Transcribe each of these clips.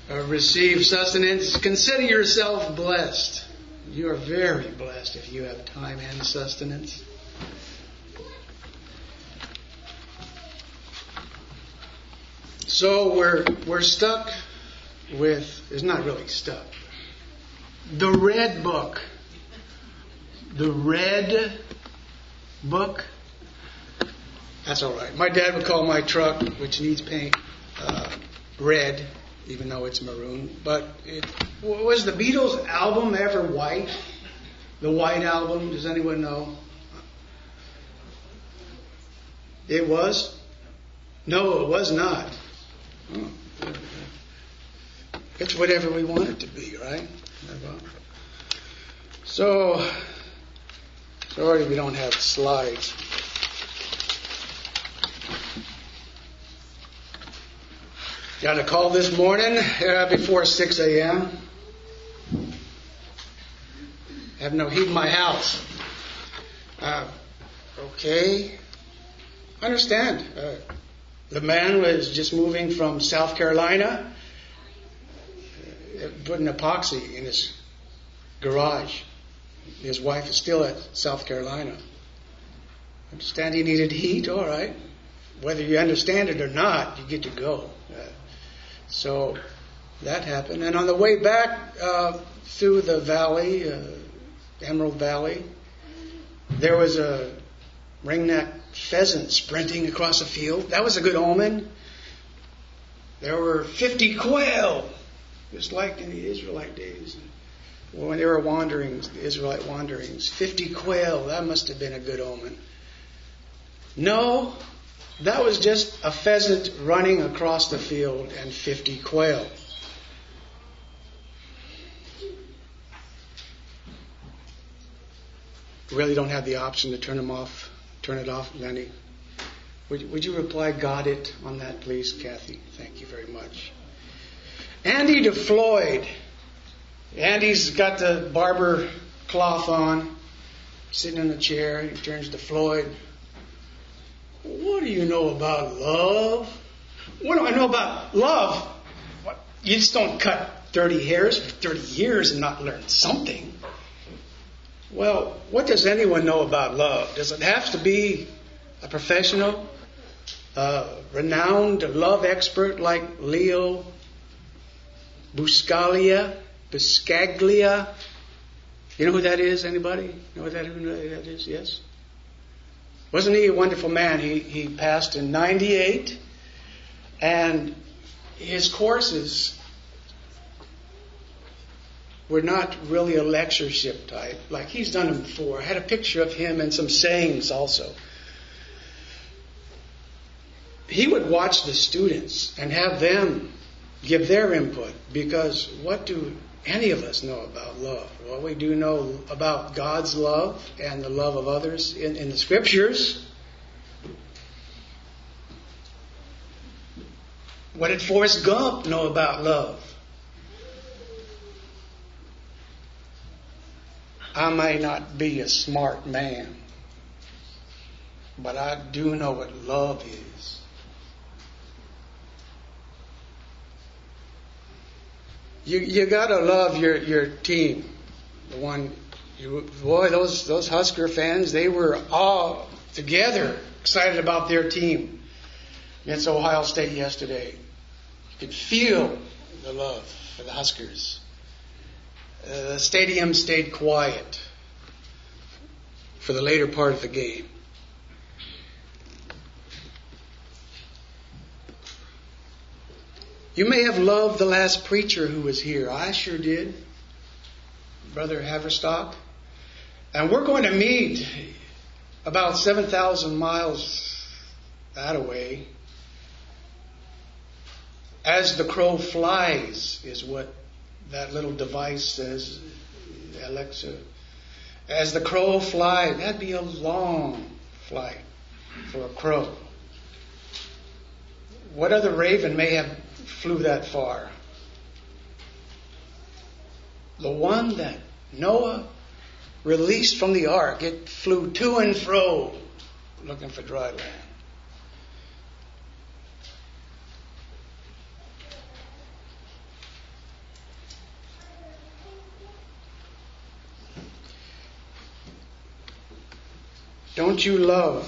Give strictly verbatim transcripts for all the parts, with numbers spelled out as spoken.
uh, receive sustenance, consider yourself blessed. You are very blessed if you have time and sustenance. So we're we're stuck with, it's not really stuck. The red book. The red book. That's all right. My dad would call my truck, which needs paint, uh, red, even though it's maroon. But it was the Beatles album ever white? The White Album, does anyone know? It was? No, it was not. Oh. It's whatever we want it to be, right? So, sorry we don't have slides. Got a call this morning uh, before six a.m. Have no heat in my house. Uh, okay. Understand. Uh, the man was just moving from South Carolina, uh, putting epoxy in his garage. His wife is still at South Carolina. Understand he needed heat? All right. Whether you understand it or not, you get to go. Uh, so that happened. And on the way back uh, through the valley, uh, Emerald Valley, there was a ringneck pheasant sprinting across a field. That was a good omen. There were fifty quail, just like in the Israelite days. When they were wanderings, the Israelite wanderings, fifty quail, that must have been a good omen. No, that was just a pheasant running across the field and fifty quail. Really don't have the option to turn them off, turn it off, Lenny. Would, would you reply, got it, on that, please, Kathy? Thank you very much. Andy DeFloyd. Andy's got the barber cloth on, sitting in a chair. He turns to Floyd. What do you know about love? What do I know about love? What? You just don't cut thirty hairs for thirty years and not learn something. Well, what does anyone know about love? Does it have to be a professional, a renowned love expert like Leo Buscaglia? Buscaglia? You know who that is? Anybody? Know who that, who that is? Yes? Wasn't he a wonderful man? He he passed in ninety-eight, and his courses were not really a lectureship type, like he's done them before. I had a picture of him and some sayings also. He would watch the students and have them give their input, because what do any of us know about love? Well, we do know about God's love and the love of others in, in the Scriptures. What did Forrest Gump know about love? I may not be a smart man, but I do know what love is. You you gotta love your, your team. The one, you, boy, those those Husker fans, they were all together excited about their team against Ohio State yesterday. You could feel the love for the Huskers. Uh, the stadium stayed quiet for the later part of the game. You may have loved the last preacher who was here. I sure did. Brother Haverstock. And we're going to meet about seven thousand miles that away. As the crow flies is what that little device says, Alexa. As the crow flies, that'd be a long flight for a crow. What other raven may have flew that far? The one that Noah released from the ark, it flew to and fro looking for dry land. Don't you love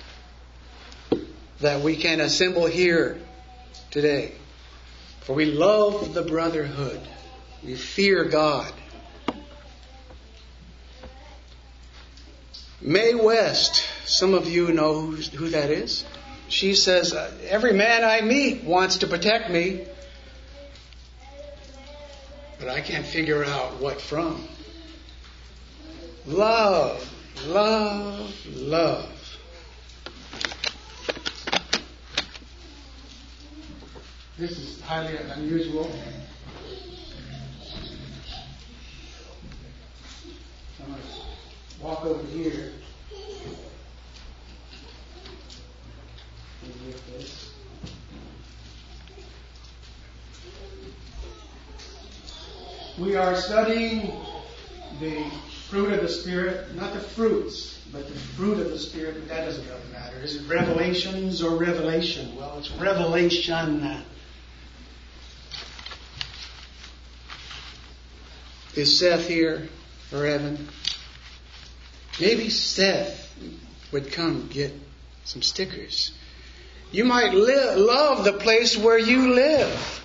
that we can assemble here today? For we love the brotherhood. We fear God. Mae West, some of you know who, who that is. She says, every man I meet wants to protect me, but I can't figure out what from. Love, love, love. This is highly unusual. I'm going to walk over here. We are studying the fruit of the Spirit, not the fruits, but the fruit of the Spirit, but that doesn't really matter. Is it revelations or revelation? Well, it's revelation. Is Seth here or Evan? Maybe Seth would come get some stickers. You might li- love the place where you live.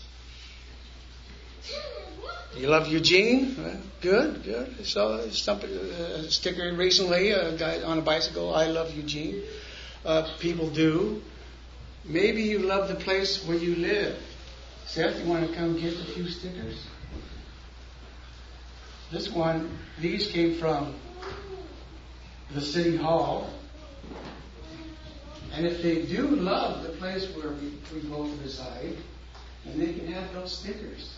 You love Eugene? Well, good, good. I saw something, a sticker recently, a guy on a bicycle, I love Eugene. Uh, people do. Maybe you love the place where you live. Seth, you want to come get a few stickers? This one, these came from the City Hall. And if they do love the place where we, we both reside, then they can have those stickers.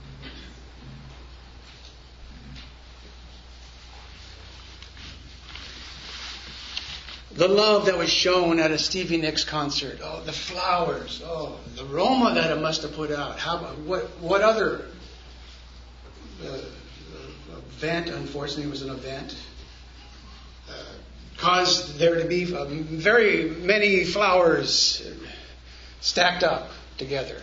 The love that was shown at a Stevie Nicks concert. Oh, the flowers. Oh, the aroma that it must have put out. How about what? What other uh, event? Unfortunately, it was an event. Uh, caused there to be uh, very many flowers stacked up together.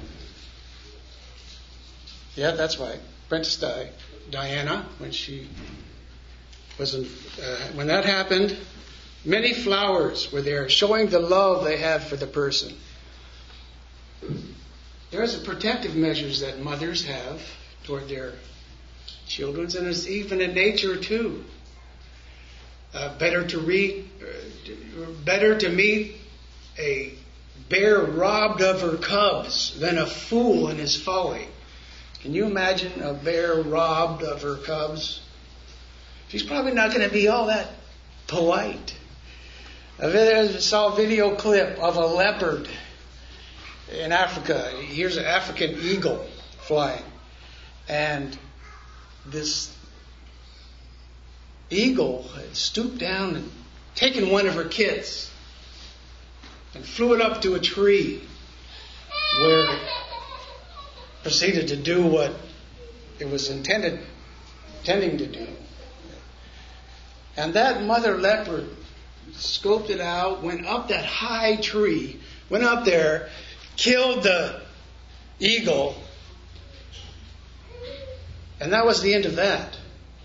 Yeah, that's right. Princess Di- Diana, when she was in, uh, when that happened. Many flowers were there, showing the love they have for the person. There's a protective measures that mothers have toward their children, and it's even in nature too. Uh, better to read, uh, better to meet a bear robbed of her cubs than a fool in his folly. Can you imagine a bear robbed of her cubs? She's probably not going to be all that polite. I saw a video clip of a leopard in Africa. Here's an African eagle flying. And this eagle had stooped down and taken one of her kids and flew it up to a tree where it proceeded to do what it was intended intending to do. And that mother leopard scoped it out, went up that high tree, went up there, killed the eagle, and that was the end of that.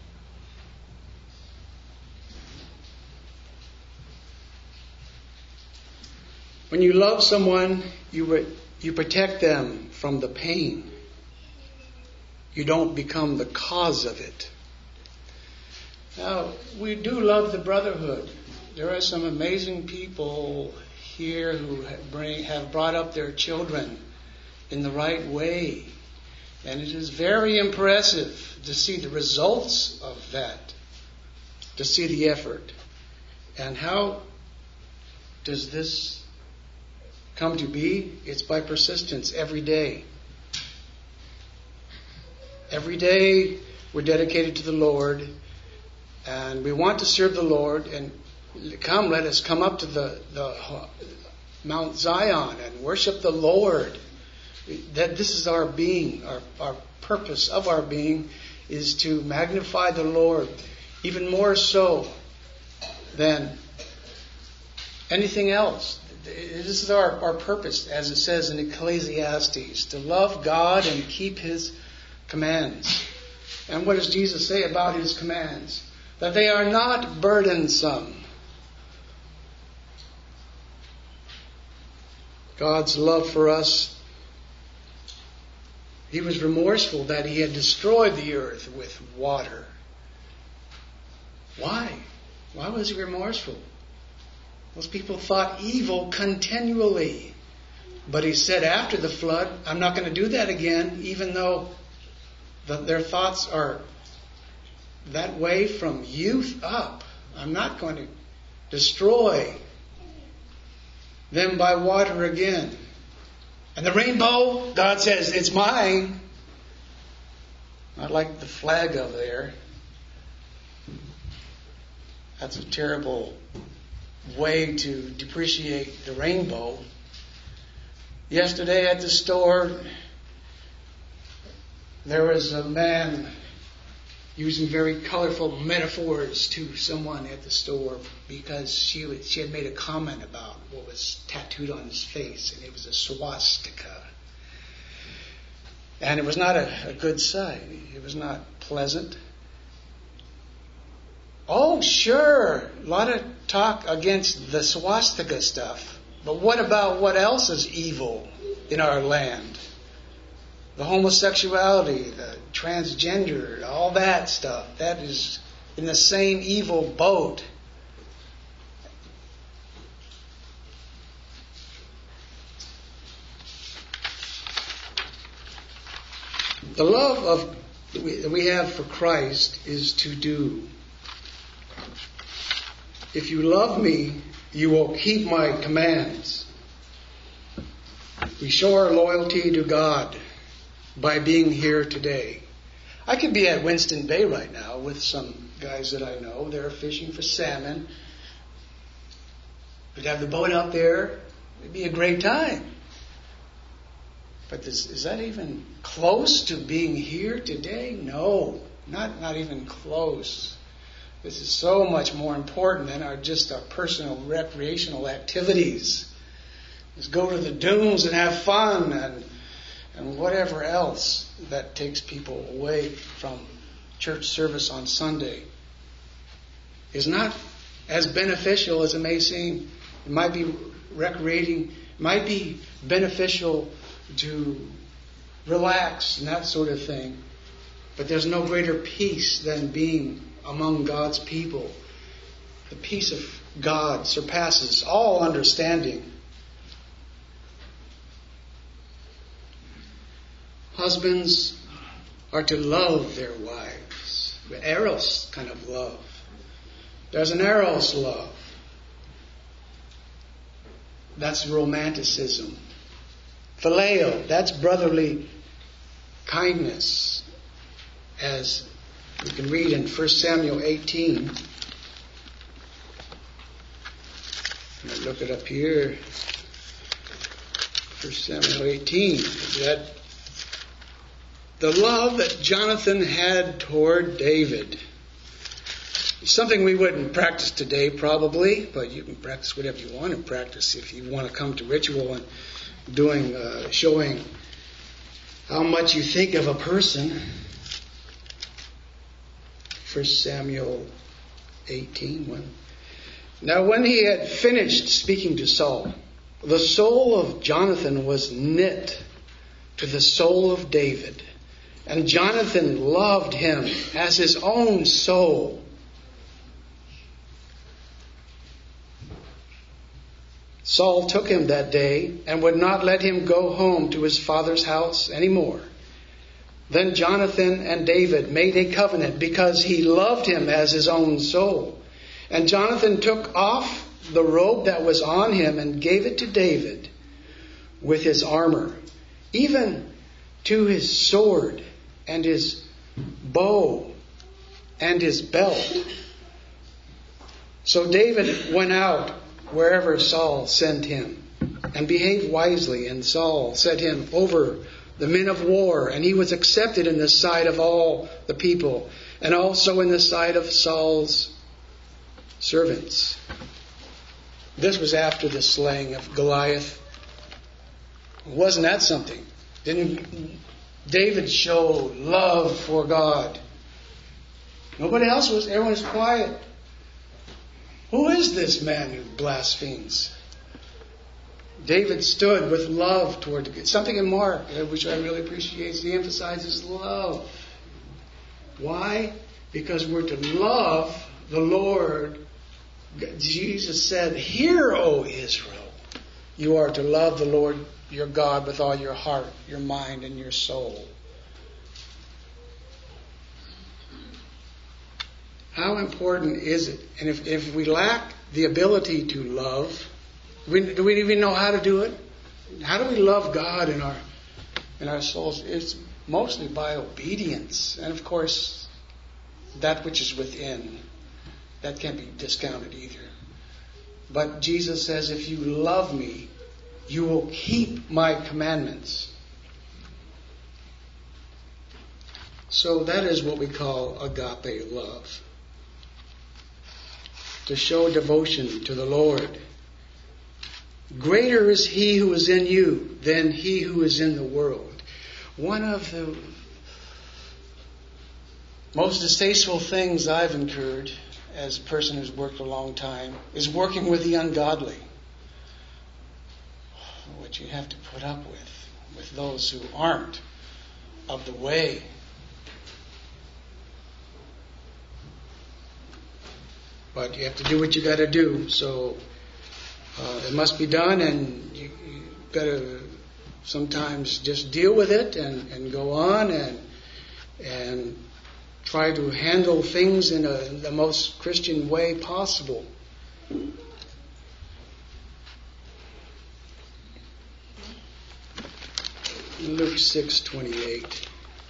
When you love someone, you re- you protect them from the pain. You don't become the cause of it. Now, we do love the brotherhood. There are some amazing people here who have, bring, have brought up their children in the right way. And it is very impressive to see the results of that, to see the effort. And how does this come to be? It's by persistence every day. Every day we're dedicated to the Lord, and we want to serve the Lord. And come, let us come up to the, the Mount Zion and worship the Lord. That this is our being, our, our purpose of our being is to magnify the Lord, even more so than anything else. This is our, our purpose, as it says in Ecclesiastes, to love God and keep His commands. And what does Jesus say about His commands? That they are not burdensome. God's love for us, He was remorseful that He had destroyed the earth with water. Why? Why was He remorseful? Those people thought evil continually. But He said after the flood, I'm not going to do that again, even though the, their thoughts are that way from youth up. I'm not going to destroy them by water again. And the rainbow, God says, it's mine. Not like the flag over there. That's a terrible way to depreciate the rainbow. Yesterday at the store, there was a man using very colorful metaphors to someone at the store because she was, she had made a comment about what was tattooed on his face, and it was a swastika. And it was not a, a good sight. It was not pleasant. Oh, sure, a lot of talk against the swastika stuff. But what about what else is evil in our land? The homosexuality, the transgender, all that stuff. That is in the same evil boat. The love of that we have for Christ is to do. If you love me, you will keep my commands. We show our loyalty to God by being here today. I could be at Winston Bay right now with some guys that I know. They're fishing for salmon. We'd have the boat out there. It'd be a great time. But is, is that even close to being here today? No, not, not even close. This is so much more important than our just our personal recreational activities. Just go to the dunes and have fun and and whatever else that takes people away from church service on Sunday is not as beneficial as it may seem. It might be recreating, might be beneficial to relax and that sort of thing. But there's no greater peace than being among God's people. The peace of God surpasses all understanding. Husbands are to love their wives. Eros kind of love. There's an eros love. That's romanticism. Phileo, that's brotherly kindness. As we can read in First Samuel eighteen. I'll look it up here. First Samuel eighteen. That the love that Jonathan had toward David. Something we wouldn't practice today probably, but you can practice whatever you want to practice if you want to come to ritual and doing, uh, showing how much you think of a person. First Samuel eighteen one. Now when he had finished speaking to Saul, the soul of Jonathan was knit to the soul of David, and Jonathan loved him as his own soul. Saul took him that day and would not let him go home to his father's house anymore. Then Jonathan and David made a covenant because he loved him as his own soul. And Jonathan took off the robe that was on him and gave it to David with his armor, even to his sword and his bow and his belt. So David went out wherever Saul sent him and behaved wisely, and Saul set him over the men of war, and he was accepted in the sight of all the people, and also in the sight of Saul's servants. This was after the slaying of Goliath. Wasn't that something? Didn't David show love for God? Nobody else was. Everyone was quiet. Who is this man who blasphemes? David stood with love toward the, something in Mark, which I really appreciate. He emphasizes love. Why? Because we're to love the Lord. Jesus said, "Hear, O Israel, you are to love the Lord your God with all your heart, your mind, and your soul." How important is it? And if, if we lack the ability to love, we, do we even know how to do it? How do we love God in our in our souls? It's mostly by obedience. And of course, that which is within, that can't be discounted either. But Jesus says, if you love me, you will keep my commandments. So that is what we call agape love. To show devotion to the Lord. Greater is he who is in you than he who is in the world. One of the most distasteful things I've incurred as a person who's worked a long time is working with the ungodly. What you have to put up with, with those who aren't of the way. But you have to do what you got to do. So uh, it must be done, and you, you got to sometimes just deal with it and, and go on and and try to handle things in, a, in the most Christian way possible. Luke six twenty-eight.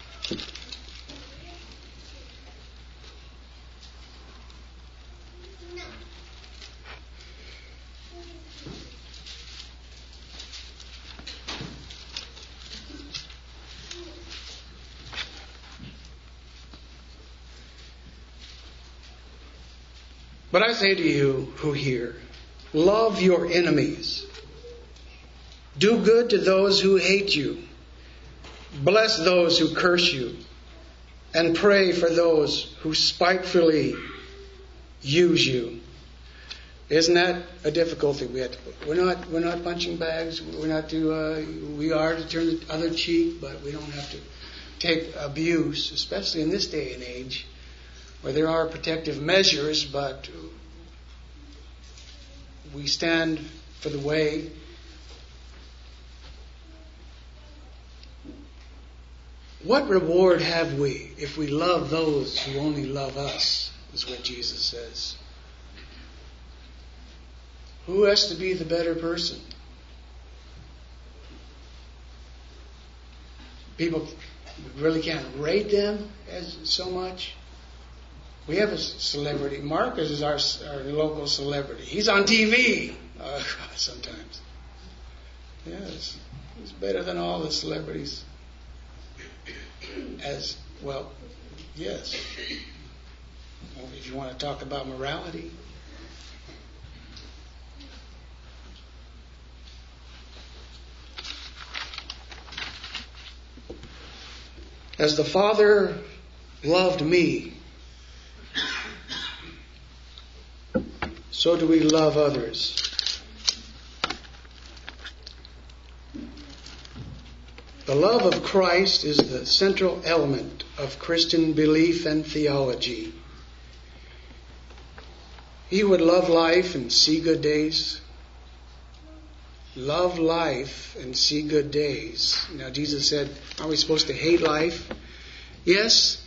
But I say to you who hear, love your enemies. Do good to those who hate you. Bless those who curse you. And pray for those who spitefully use you. Isn't that a difficulty we have to put? We're not, we're not punching bags. We're not to, uh, we are to turn the other cheek, but we don't have to take abuse, especially in this day and age, where there are protective measures, but we stand for the way. What reward have we if we love those who only love us, is what Jesus says. Who has to be the better person? People really can't rate them as so much. We have a celebrity. Marcus is our, our local celebrity. He's on T V uh, sometimes. Yes, he's better than all the celebrities. As well, yes. Well, if you want to talk about morality. As the Father loved me, so do we love others. The love of Christ is the central element of Christian belief and theology. He would love life and see good days. Love life and see good days. Now Jesus said, are we supposed to hate life? Yes.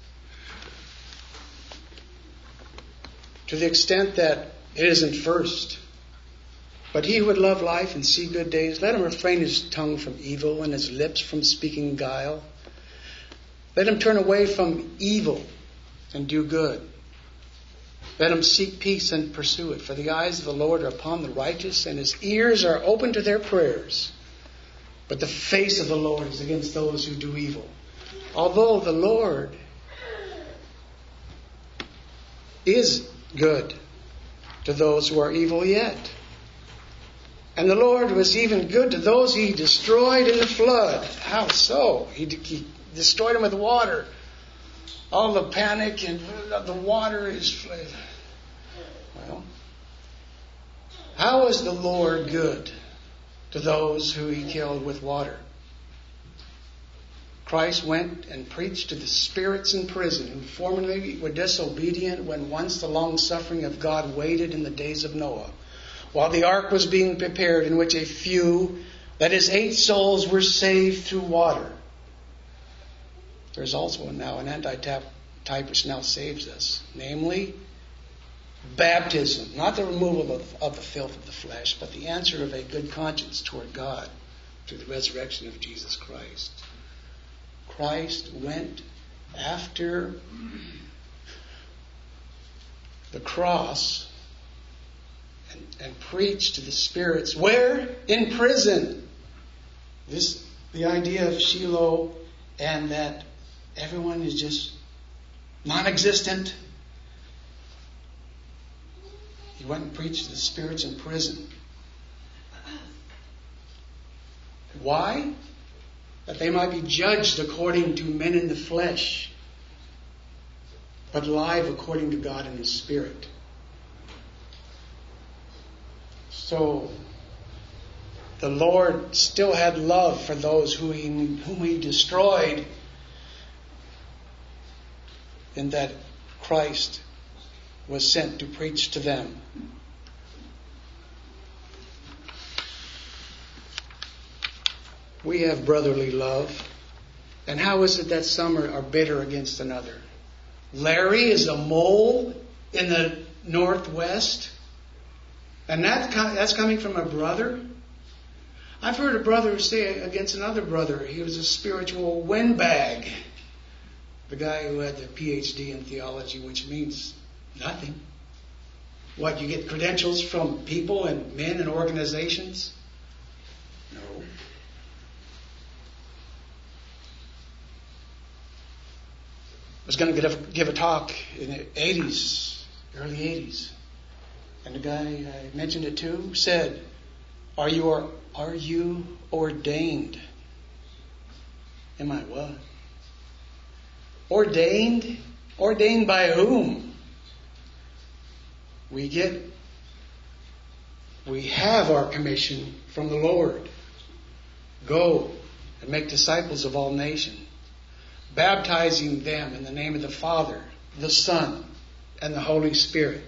To the extent that it isn't first. But he who would love life and see good days, let him refrain his tongue from evil and his lips from speaking guile. Let him turn away from evil and do good. Let him seek peace and pursue it. For the eyes of the Lord are upon the righteous, and his ears are open to their prayers. But the face of the Lord is against those who do evil. Although the Lord is good to those who are evil yet. And the Lord was even good to those he destroyed in the flood. How so? He, he destroyed them with water. All the panic and the water is... Well, how is the Lord good to those who he killed with water. Christ went and preached to the spirits in prison who formerly were disobedient when once the long suffering of God waited in the days of Noah, while the ark was being prepared, in which a few, that is, eight souls, were saved through water. There is also now an antitype which now saves us, namely baptism, not the removal of, of the filth of the flesh, but the answer of a good conscience toward God through the resurrection of Jesus Christ. Christ went after the cross and, and preached to the spirits. Where? In prison. This, the idea of Shiloh, and that everyone is just non-existent. He went and preached to the spirits in prison. Why? That they might be judged according to men in the flesh, but alive according to God in the Spirit. So, the Lord still had love for those who he, whom he destroyed, in that Christ was sent to preach to them. We have brotherly love. And how is it that some are, are bitter against another? Larry is a mole in the northwest, and that that's coming from a brother. I've heard a brother say against another brother he was a spiritual windbag. The guy who had the P H D in theology, which means nothing. What, you get credentials from people and men and organizations? No. I was going to give a, give a talk in the eighties, early eighties. And the guy I mentioned it to said, Are you, or, are you ordained? Am I what? Ordained? Ordained by whom? We get, we have our commission from the Lord. Go and make disciples of all nations, baptizing them in the name of the Father, the Son, and the Holy Spirit.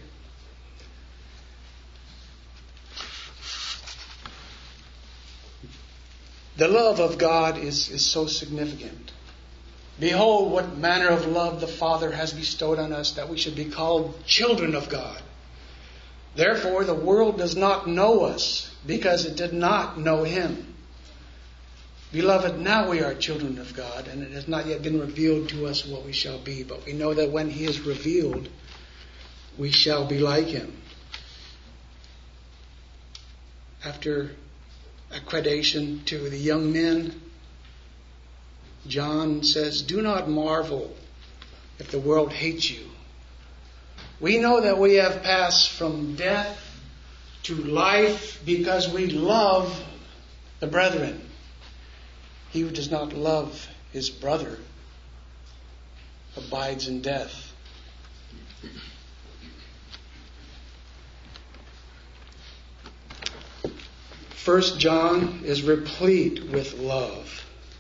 The love of God is, is so significant. Behold, what manner of love the Father has bestowed on us, that we should be called children of God. Therefore, the world does not know us, because it did not know Him. Beloved, now we are children of God, and it has not yet been revealed to us what we shall be. But we know that when He is revealed, we shall be like Him. After accreditation to the young men, John says, Do not marvel if the world hates you. We know that we have passed from death to life because we love the brethren. He who does not love his brother abides in death. First John is replete with love.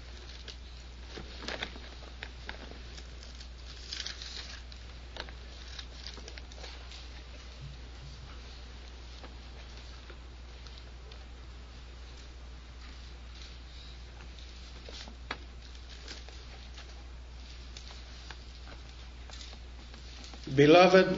Beloved,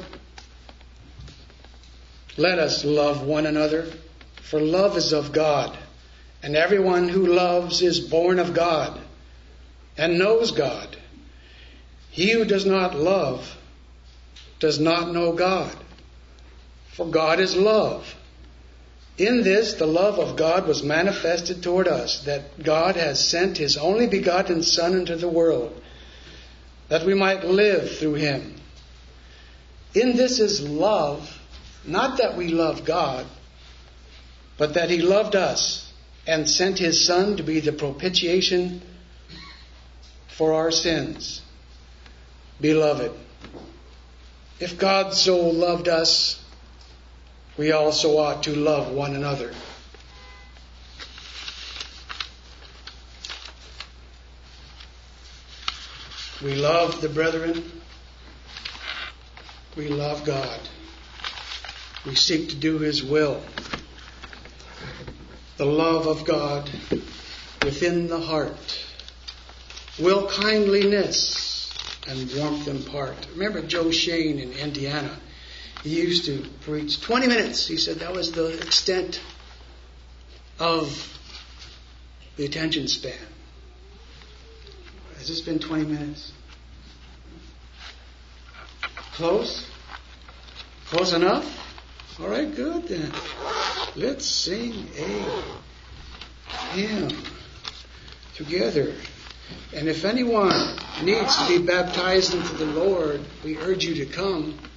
let us love one another, for love is of God, and everyone who loves is born of God and knows God. He who does not love does not know God, for God is love. In this, the love of God was manifested toward us, that God has sent His only begotten Son into the world, that we might live through Him. In this is love, not that we love God, but that He loved us and sent His Son to be the propitiation for our sins. Beloved, if God so loved us, we also ought to love one another. We love the brethren. We love God. We seek to do His will. The love of God within the heart. Will kindliness and warmth impart. Remember Joe Shane in Indiana? He used to preach twenty minutes. He said that was the extent of the attention span. Has this been twenty minutes? Close? Close enough? All right, good then. Let's sing a hymn together. And if anyone needs to be baptized into the Lord, we urge you to come.